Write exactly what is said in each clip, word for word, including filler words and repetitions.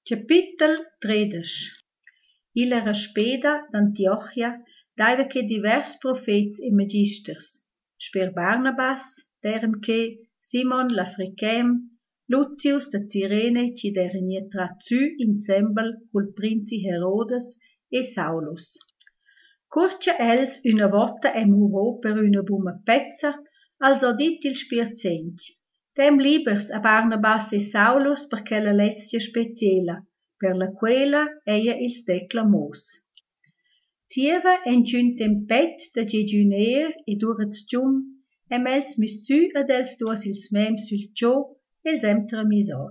Capitel tredici. Illa raspeda d'Antiochia daiva che divers profets e magisters, sper Barnabas, deren che Simon l'Africhem, Lucius da Cirene ci deren trazü insembel col princi Herodes e Saulus. Curcia els una volta e murò per una buma pezza, also dit il spircent. Dem libers a Barnabas e Saulus perché la lestia speziela, per la quella eia ils declamos. Zieva enciun tempet da gegiuner e durats gium, em els missu ad els duos ils mem sul cio, els em tramisor.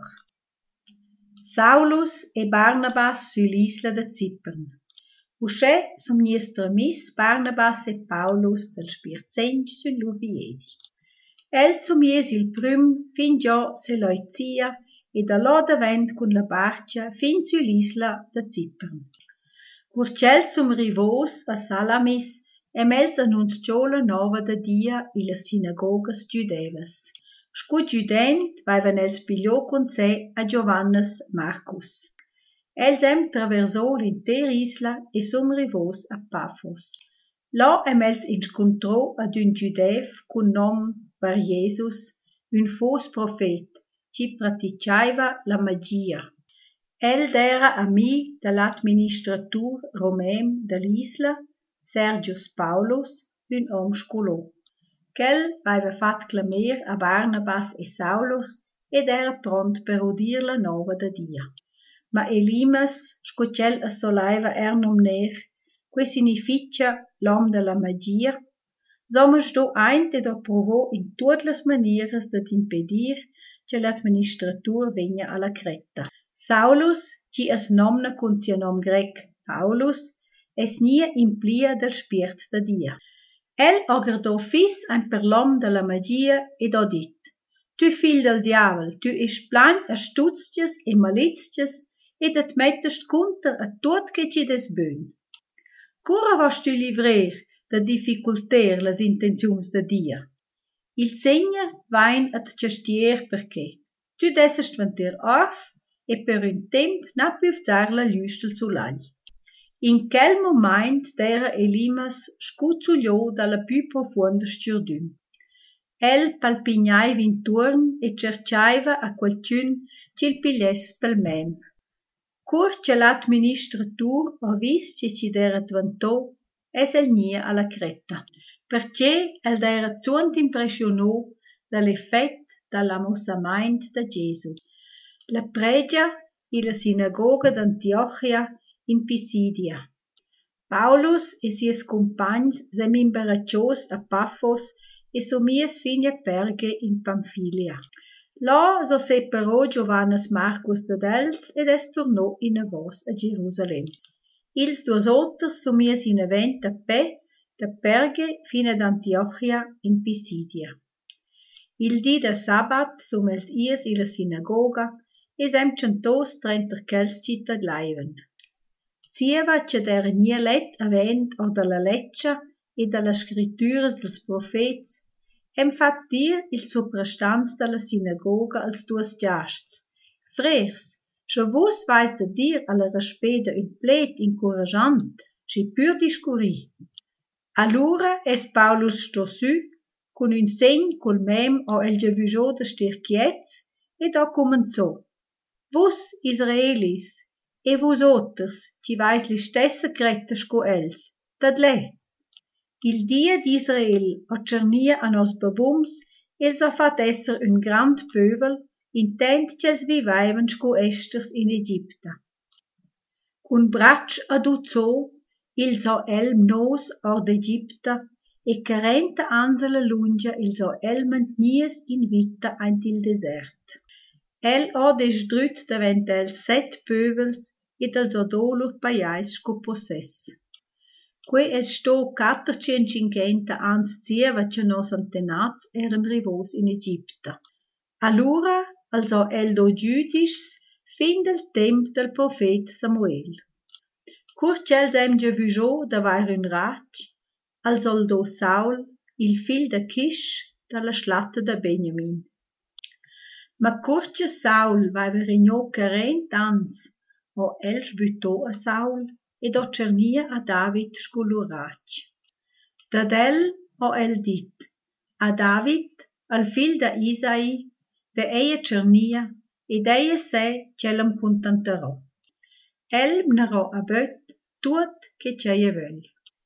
Saulus e Barnabas sull'isla da Cypern. Usce som nies tramis Barnabas e Paulus del spircent sull'Urviedi. El som ies il prüm fin giò se loizia e da là davent cun la barcia fin sull'isla da Cypern. Curcel som rivos a Salamis em els annunz giò la nova da dia i las sinagogas giudevas. Scu giudent vaivan els pigliò con sé a Giovannes Marcus. Els em traversò l'inter isla e som rivos a Paphos. Là em els incontrò ad un giudev cun nom Bar Jesus, un fos profet, ci praticaiva la magia. El era ami dall'administratur romem dell'isla, Sergius Paulus, un om scolò. Quel aveva fat clamer a Barnabas e Saulus ed era pront per udir la nova da dia. Ma Elimas, scocel assolaiva er nomner, que significa l'om de la magia, somos do eint ed approvò in tutte las manieres dat impedir che l'administratur vegna alla cretta. Saulus, ci es nomna cun tia nom grec Paulus, es nia implia del spirt da dia. El agardò fis ein per l'om de la magia ed ha dit, tu fil del diavel, tu es plain a stuztias e maliztias ed et mettest conter a tot che ci des bön. Cura vas tu livrer da difficulter las intenziuns da dia. Il segna vain at gestier perché tu dessest vanter arf e per un temp na püfzar la lüstel zu l'agl. In quel moment d'era Elimas scuzzulio dalla più profonda sturdüm. El palpignaiva inturn e cercaiva a qualcun c'il piglies pel mem. Cur che l'administratur ha vis che ci d'era tvantò es el nia alla cretta, perché el d'era zunt impressionò dall'effett dall'ammussament da Gesù. La pregia e la sinagoga d'Antiochia in Pisidia. Paulus e sies compagns sem imbaraccios a Paphos e somies fin a Perge in Pamfilia. Là so separò Giovannes Marcus da els ed es tornò in avos a Gerusalem. Ils duos otters somies in avent a pe da Perge fin ad Antiochia in Pisidia. Il dì da Sabbat som els ies in la sinagoga e sem centos trenter chels cittadleiven. Zieva che der nie let avent or dalla leccia e dalla scritturas dels profets, hem fat dir il soprastans dalla sinagoga als duos giasts. Frers, scho vos vais da dir alla raspeda un plet incoragiant, schi pur discurri. Allura es Paulus sto su, con un segn col mem o el giavugiò da stir quiets, ed ha comenzò. Vos, Israelis, e vos otters, ci vais li stessa cretta sco els, tad le. Il dia d'Israel ha cernia a nos babums, els ha fat esser un grand pövel, intent ch'els vivaivan sco esters in Egipta. Cun bratsch ad uzò, ils ha elm nos or d'Egipta, e quarenta ans alla lungia ils ha elment nies in vita aint il desert. El ha desdrüt davent els set pövels ed els ha dolur paiais sco possess. Que es sto quattorcentocinquanta ans zieva che nos antenats eran rivos in Egipta. Allura els ha el do giudischs fin del temp del profet Samuel. Cur c'els hem giavugiò davai un rac, als al do Saul, il fil da Kish, dalla schlatta da Benjamin. Ma cur che Saul vaiva regnò quarenta ans, o el sbüttò a Saul ed o cernia a David scolurac. Dad el o el dit, a David, al fil da Isai, de eia cernia, ed eia se celem contenterò. El mnerò a böt tuot che ceie völ.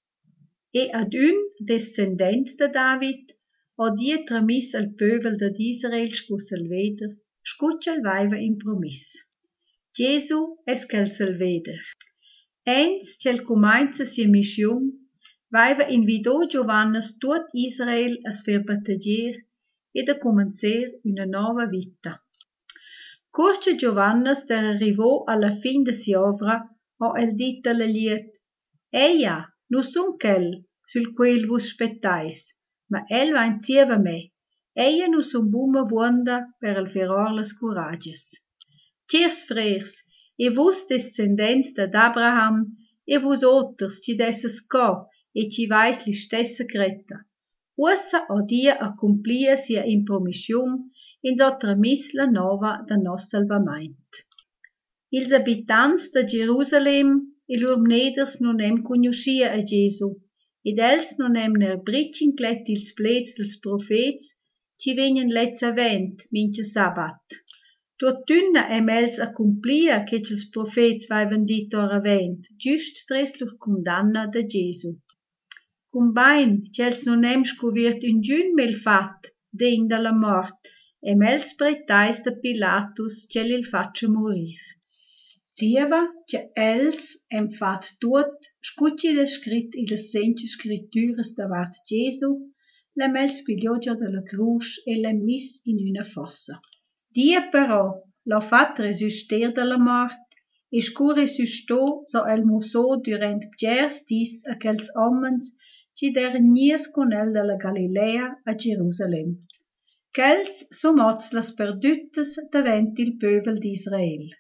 E ad un descendent de David ho die tramis al pövel de Israel scussel veder, scuccel vaiva in promis. Gesù es quel sel veder. Ens cel cumainza sia mission, vaiva invidò Giovannes tuot Israel a sfer battagier ed a comencer una nova vita. Curce Giovannes der arrivò alla fin de sia ovra, ho el dit alla liet, Eia, nu sun quel, sul quel vos spettais, ma el va intieva me, eia nu sun buma vuonda per el feror las curagias. Tiers frers, e vos descendents d'ad Abraham, e vos otters ci desses co, e ci vais li stessa creta. Ussa o dia accomplia sia impromissium, in sotra mis la nova da nos salvamaint. Ils abitants de Jerusalem e lur neders non hem conoscia a Gesù, ed els non hem ner britsch inclet ils plets dels profets, ci venien letz avent, mince sabat. Tuottunna hem els accomplia che els profets vaivan dit or avent, giust tres lur condanna de Gesù. Cumbain, c'els non hem scoviert un giun mel fat, degn de la mort, em els pretais de Pilatus c'el il faccia morir. Zieva che els hem fat tuot, scucci le scrit i le sence scrittures davart Gesù, l'hem els piglioggia de la crus e l'hem mis in una fossa. Die però l'ha fat resuster de la mort, e scur resusto so el muso durant pgers dis a quels omens ci deren nies con el de la Galilea a Jerusalem. Quels som oz las perdüttes davent il pövel d'Israel.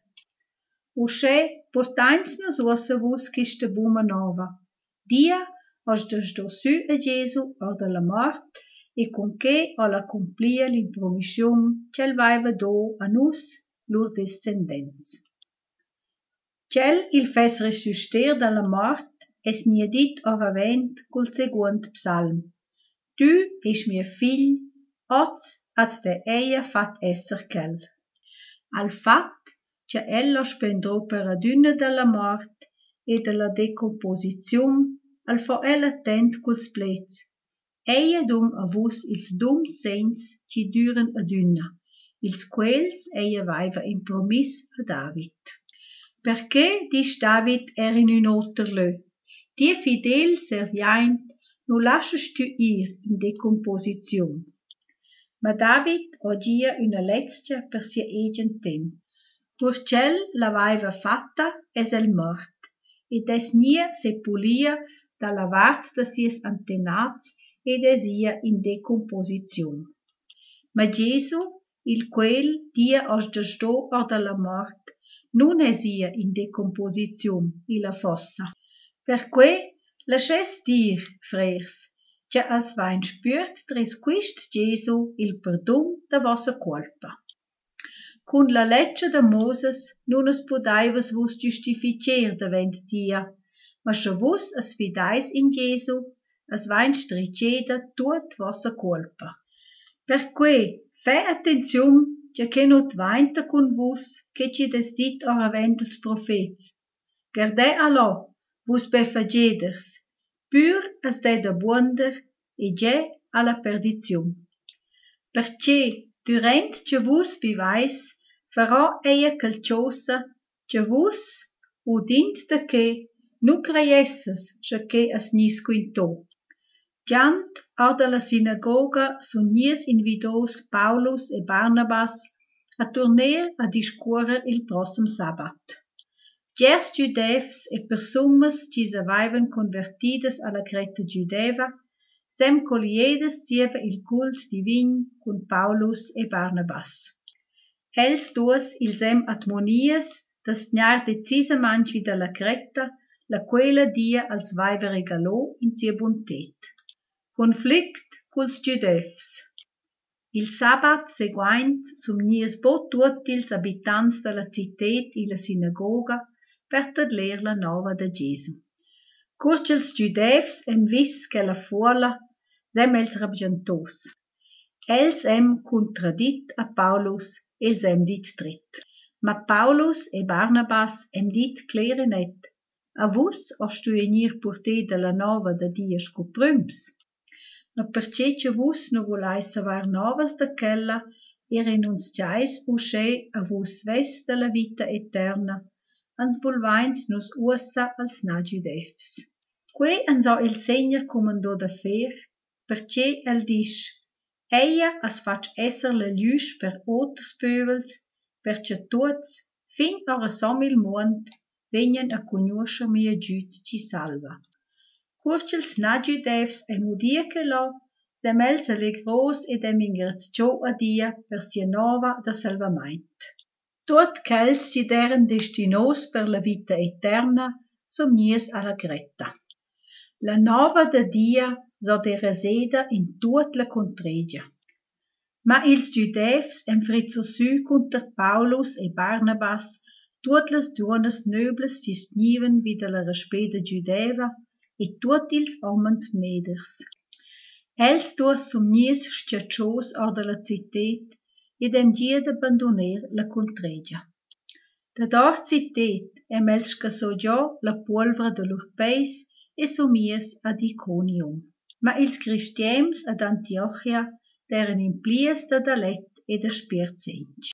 Usce, portains nos ossa vus quista buma nova. Dia os desdo su a Gesù or de la mort, e con che o la complia l'impromissium c'el vaiva do a nus, lur descendents. C'el il fes resuster de la mort, es nie dit or avent cul seguent psalm. Tu es mio fill, oz at de eia fat esser quel. Al fat, c'è ella spendrò per aduna della mort e della decomposizione, al fa ella tent culs plets. Eia dum a vus ils dum sens ci duren aduna, ils quels eia vaiva in promis a David. Perché dis David er in un otterlö? Die fidel serviaint, nu lascias tu ir in decomposizione. Ma David ogia una letzia per sia egen tem. Purcell la vaiva fatta es el mort, ed es nia sepulia da la vart da sies antenats ed esia in decomposizione. Ma Gesù, il quel dia os desdo or da la mort, non esia in decomposizione in la fossa. Perque lasces dir, frers, che as vain spürt tres quist Gesù il perdon da vossa colpa. Cun la legge de Moses non es podaivas vos justificer davent dia, ma sche vos es fidais in Gesù, es vain striceda tuot vossa colpa. Perque, fe attenzium, che che not vainta cun vos, che ci des dit or avent els profets. Gardè allo, vos befageders, pur es de de buonder, e ge alla perdizium. Perché, durant che vos vivais, farò eia calciosa, che vos, udint de che, nu creiesses, che che es nis quinto. Giant, or de la sinagoga, sun nies invidos Paulus e Barnabas a torner a discuorer il prossem sabat. Gers giudevs e persummas ci s'avaivan convertidas alla creta giudeva, sem coliedes tieva il cult divin cun Paulus e Barnabas. Els duos ils hem admonies das gnar decisamaing vid alla creta, la quella dia als vaiva regalò in sia buntet. Conflict culs giudevs. Il sabat seguaint sum nies bo tuot ils abitants della citet e la sinagoga, per tadler la nova da Gesù. Curch els giudevs hem vis che la fuola sem els rabgentos. Els hem contradit a Paulus, els hem dit drit. Ma Paulus e Barnabas hem dit cler e net, a vus os tu venir purter de la nova da Dio scoprüms? Ma perché che vus no volais savar novas da quella e renunciais usce a vus ves de la vita eterna, ans volvains nus ussa als na-giudevs. Que ans ha il Segner comandò da fer, perché el dis, eia as fac esser la lüsch per oters pövels, perché tuots, fin a resom il mond, vegnan a conoscer mia giud ci salva. Curchels na-giudevs e mudia che lo, sem els allegros ed em ingrazio a Dia per sia nova da salvamaint. Tuot ch'els si deren destinos per la vita eterna, somnies alla gretta. La nova da Dia so de reseda in tuot la contregia. Ma ils giudevs em frizzo su contra Paulus e Barnabas, tuot las duonas nobles disniven vida la respeda giudeva e tuot ils omens meders. Els duos somnies schiaccios or de la citet ed em died abbandoner la contregia. Da dor citet em els scassò già la polvra de lur peis e somies ad Iconium. Ma ils cristians ad Antiochia deren implies da dalet e da spirzenc.